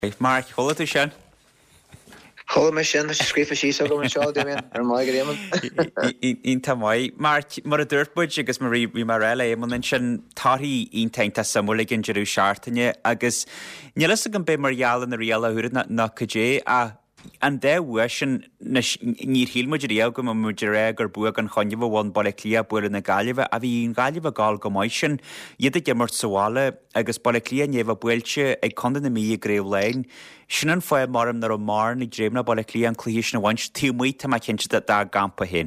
Mark, hold it Sean. Hold me sin skrifa sí so go seo déman ar mai go déman. In tamai Mark mar a dúirtbuid agus mar ri mar eile man sin taí íntainta samúla gin jeú seaartaine agus nelas a an be marall na riala huúid na codé a an déhua sin níor hílmuidir réag go muidir gur buag an chonneamh bháin bolla clia buir na gaiileh a bhí on gaiileh gáil go maiid sin iad a gimmart sáile agus bolla clia néomh builte ag condan na mí gréibh lein sin an foiil marm nar an mar nig dréimna bolla clia an clíis na bhaint tímuid tá cinnte dá gampa hen.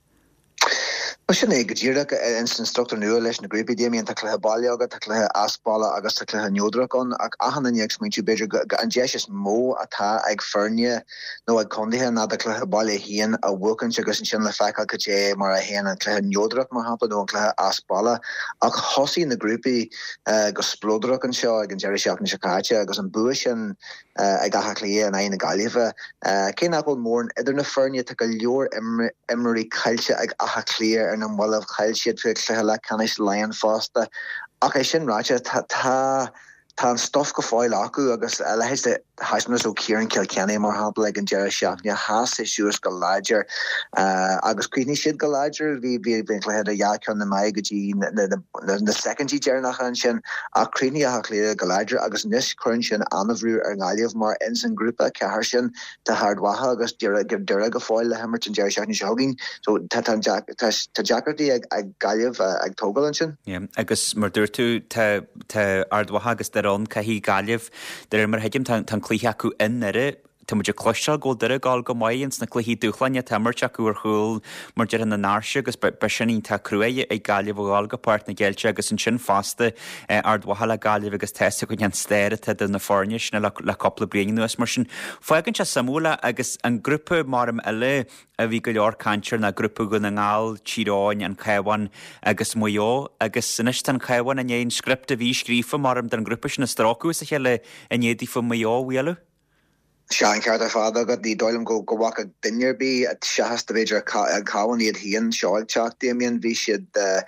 Sin é go ddíireach instant structúr nua leis na grúpi déíon tá chluthe bailíaga tá chluthe aspála agus tá chluthe neodrachán ach ahananaíag smuintú beidir an deis mó atá ag fearne nó ag condithe ná a chluthe bailí híon a bhuacann agus an sin le feicáil go dé mar a héana an chluthe neodrach mar hapla nó an chluthe aspála ach thosaí na grúpi go splódrach an seo ag an deir seach na seáte agus an bua sin ag gachachlí an aine gaiileh cé nachhfuil mór idir na fearne tá go leor imirí caiilte ag achachlíir an bhfuil chail siad fi chluthe le canis leon fásta ach é sin ráite tá an stof go fáil acu agus lehéis de haismas ó Kieran Kilkenny mar hapla ag an deir seach ne has é siús go láidir agus cuioine siad go láidir bhí chluthe a jaachan na mai gotí na secondtí dearnach an sin a críine a léad go láidir agus níos chuann sin anmhrú ar ngáileh mar in san grúpa cethir sin de hardwatha agus dure go fáil le hemmert an deir seach ní seogin so tá Jackartí ag gaiileh ag tógal an sin. Agus mar dúir tú tá ardwatha agus derón caihí gaiileh de mar heidim tan clíthe acu in nire tá muidir cloisteil go dure gáil go maions na cluhí dúchlanne tamart acu ar chuúil mar dear na náirse agus be sin tá cruaide ag gaiileh gáil go páirt na ggéilte agus an sin fásta ardwatha le gaiileh agus teiste go an stéirite de na fórne sinna le coppla blianaí nuas mar sin foigann se samúla agus an grúpa marm eile a bhí go leor cantir na grúpa go na ngáil tíráin an chahain agus muo agus sinis tan chahain a éon script a bhí scrífa marm den grúpa sin na stráú a chéile a néadí fu muo bhuialu. Sean Carter fáda go dí dóilm go bhacha duinearbí a sehas de beidir cáhan iad híon seáilteach déimion bhí siad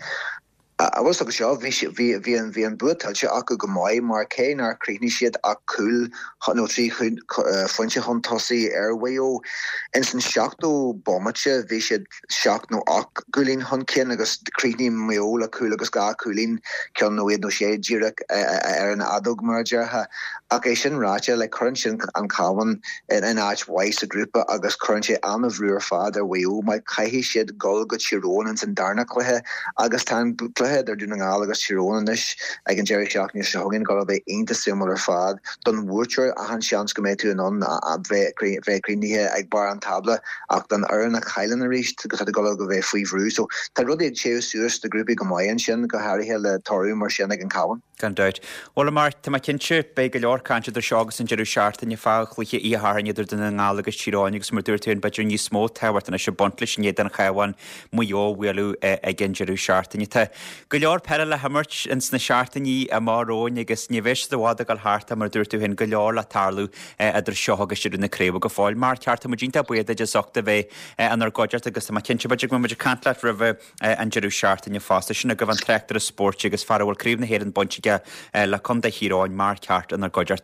a was go seo hí an butal se acu go maiid mar céin ar críní siad a cool nó trí foiinte chun tosaí airwayo in san seachtú bommate bhí siad seach nó ach gulín chun cin agus críní mó a cool agus gá coolín cean nóiad nó sé ddíireach ar an adog mar deartha ach é sin ráte le chuann sin an cáhan in áidhhais a grúpa agus chuann sé anmhrúar fád ar wayo mai caihí siad gol go tíróin in san darna cluthe agus tá er doen agus Chironis ag an Jerry Shack ní segin go bheith einta simú ar fad don bhúir a han seans go méid tú an a bheithríníhe ag bar an tabla ach den ar na chailen a ríist go go bheith faoihrú so tá rud ag séú suas de grúpi go maion sin go hairithe le toú mar sin ag an cáhan. Gan deit. Wala mar tá cinse be go leor canse idir segus an jeú seart in fá chluiche íthhain idir den ngála agus tíráin agus mar dúirtún beidir ní smó tehart na se bontlis ní den chahain muo bhfuú ag an jeú seartainine te. Go leor pe le hamirt ins na seaartaní a marróin agus níhis do bháda gal háta mar dúirtú hin go leor le tarlú idir seo agus siú na créba go fáil mar teartta mu dínta buad idir soachta bheith an ar goideart agus má cinse beidir go muidir cantla rih an jeú seaartainine fásta sinna go bhan treachtar a sport agus farhfuil críomh na héan bontige le chun de híráin mar ceart an ar goideart